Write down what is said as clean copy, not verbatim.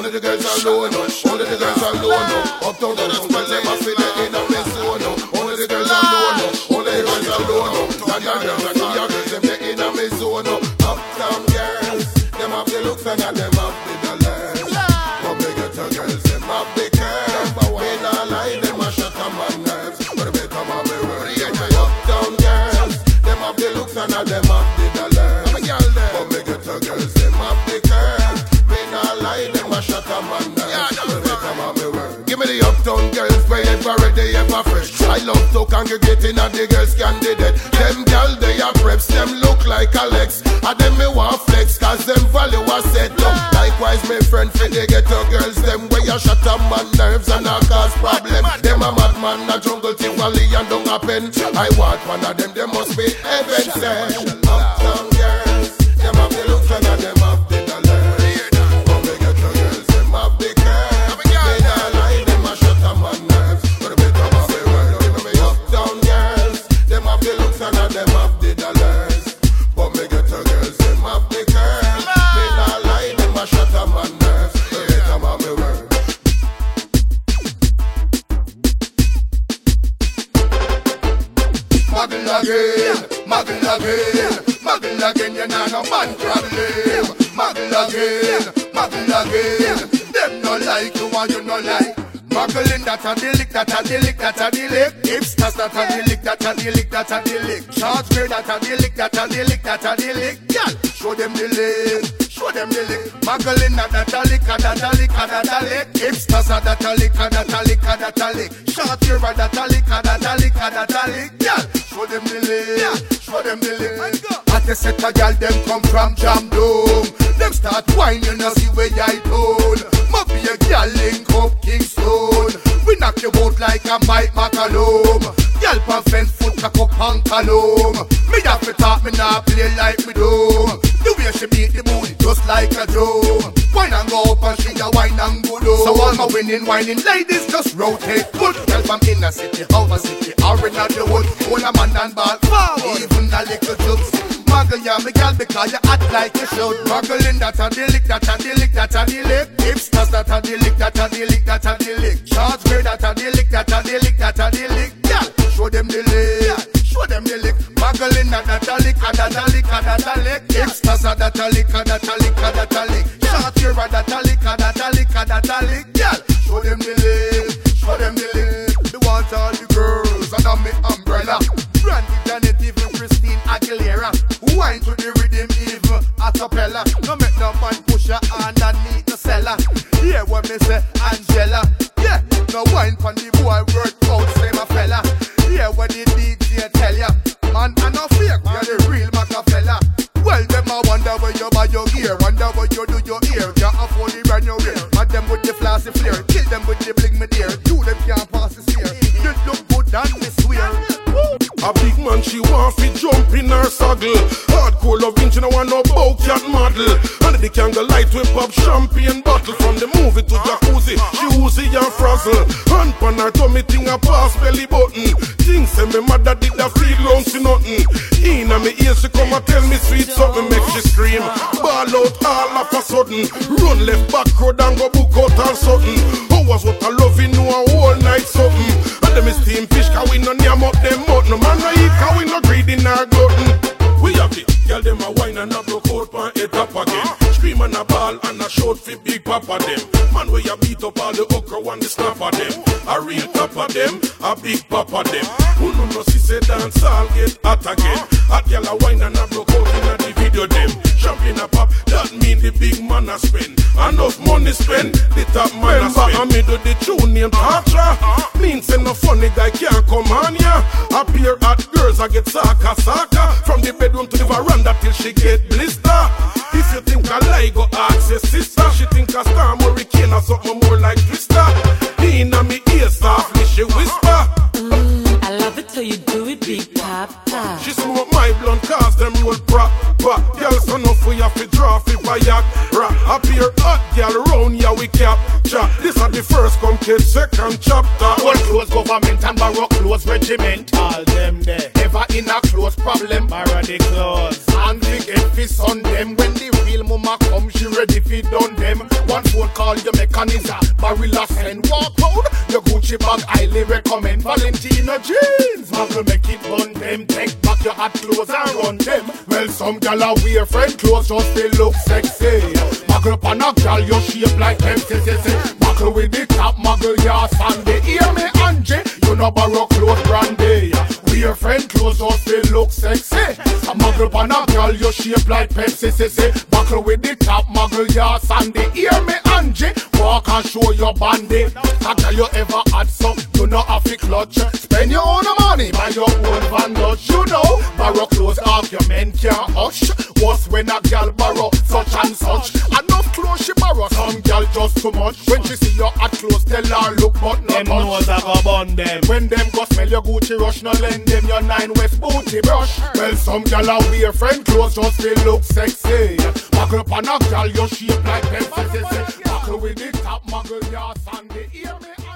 Only the girls alone. Only the girls alone. Uptown, downtown, them a feel it in a mess zone. Only the girls alone. Only the girls alone. London girls and New York girls, them they in a mess zone. Uptown girls, them have the looks and them have the dollars. But the ghetto girls, them have the curves. They not lie, them a shut on my nerves. But the better man be worried. Uptown girls, them have the looks and them have the dollars. But the ghetto girls, them have the curves. They not lie, them a shut on my nerves. But the better man be worried. Give me the uptown girls, where ever ready, ever fresh. I love to congregate in the girls candidate. Them girls, they are preps, them look like Alex. And them me want flex, cause them value was set up. Likewise, my friend, for the ghetto girls, them where you shut up my nerves and I cause problem. Them a madman, a jungle Tivoli and don't happen. I want one of them, they must be heaven sent. Uptown girls, them have the looks and them have the dollars. But the ghetto girls, them have the curves. They not lie, them a shut up my nerves. But the better man be worried. Give me uptown girls, them have the looks and them have the dollars. But me ghetto girls, them have the curves. They not lie, them a shut up my nerves. The better man be worried. Muggle again, you know no man problem. Muggle again, them no like you and you no like. Muggling that a the lick, that a the lick, that a the lick. Hipsters that a the lick, that a the lick, that a the lick. Short grade that a the lick, that a the lick, that a the lick. Girl, show them the lick, show them the lick. Muggling that a lick, that a lick, that a lick. Hipsters that a lick, that a lick, that a lick. Short grade that a lick, that a lick, that a lick. Girl, show them the lick, show them the lick. At the set a girl, them come from Jam Dome. Them start whining, you know see where I told. Must be a girl link up Kingston. We knock you out like a Mike McCallum. Girl pan fence foot cock up and column. Me have to talk, me not play like me do. The way she beat the booty just like a drum. Wine and go up and she a wine and go down. So all my whining ladies just rotate. Good girl from inner city, outer city, or in the wood. Hold a man and ball forward. Even a little jokes. Muggle ya, me girl, because you act like you should. Muggling that a the lick, that a the lick, that a the lick. Hipsters that a the lick, that a the lick, that a the lick. Short grade that a the lick, that a the lick, that a the lick. Girl, show them the lick, show them the lick. Muggling that a lick, that a lick, that a lick. Hipsters that a lick, that a lick, that a lick. Short grade that a lick, that a lick, that a lick. Girl, show them the lick, show them the lick. They want all the girls under me umbrella. Brandy Janet, even Christine Aguilera. Wine to the rhythm, even a cappella. No make no man push her underneath the cellar. Hear what me say, Angela. Yeah, no wine pon the boy work out, same a fella. Hear what the DJ tell ya. Man, I no fake, you're the real Macafella. Well, them a wonder where you buy your gear, wonder what you do your ear. Can't afford the brand new ear. Mad them with the flashy flare, kill them with the bling me dear. You them can't pass this year. You look good and me swear. A big man, she want fi jump in her saddle. Hardcore loving, she no want no bow cat model. And the candlelight we pop champagne bottle. From the movie to jacuzzi, she woozy and frazzle. Hand pan her tummy thing a pass belly button. Things say me mother did a feel round see nothing. Inna me ear she come and tell me sweet something. Make she scream, ball out all of a sudden. Run left back road and go book out all sudden. Hours what I love you know a whole night something. And them is steam fish cause we no name up them mouth. No man no eat cause we no greedy nor glutton. We have it, girl them a wine and a broke out pan head up again. Scream and a ball and a shout fi big papa them. Man where you beat up all the okra and the snap of them. A real top of them, a big papa them. Who no see say dance all get hot again. Hot girl a wine and a broke out in a the video them. Champagne a pop, that mean the big man a spend. Enough money spend, the top man a spend. Remember me do the tune named Archer. Means say no funny guy can't come on ya. Appear at girls I get saka. From the bedroom to the veranda till she get blister. If you think I lie, go ask your sister. She think a storm hurricane or something more like Twister. Inna me ear softly she whisper. I love it till you do it, big papa. She smoke my blunt cause them roll proper. Girls enough we have to draw fi Viagra. Appear hot girl round ya we capture. This is the first come kid second chapter. Old clothes government and borrow clothes regiment. All them there. Ever in a clothes problem. Borrow the clothes. And we get fists on them. When the real mama come, she ready fi done them. One phone call your mechanism. Barilla send walk out. Your Gucci bag highly recommend. Valentino jeans. Muggle make it run them. Take back your hot clothes and run them. Well, some gal a wear friend clothes just they look sexy. Muggle pan a gal your shape like MCCC. Muggle with the top, muggle your Sunday. Hear me Angie, you know borrow clothes brandy. Wear friend clothes just they look sexy. A muggle pan a gal your shape like MCCC. Buckle with the top, muggle your Sunday. Hear me Angie, walk and show your bandy. A gal you ever had some, you know have to clutch. Spend your own money, buy your own van dutch. You know, borrow clothes off your men can't hush. What's when a gal borrow such and such? Enough clothes she borrow, some gal just too much. When she see your hot clothes, tell her look but not them knows I go bun them. When them go smell your Gucci rush, no lend them your 9 West booty brush. Well, some gal a wear friend clothes just they look sexy. Buckle up on a gal, your shape like pencil. Buckle with the top, muggle your Sunday. Hear me?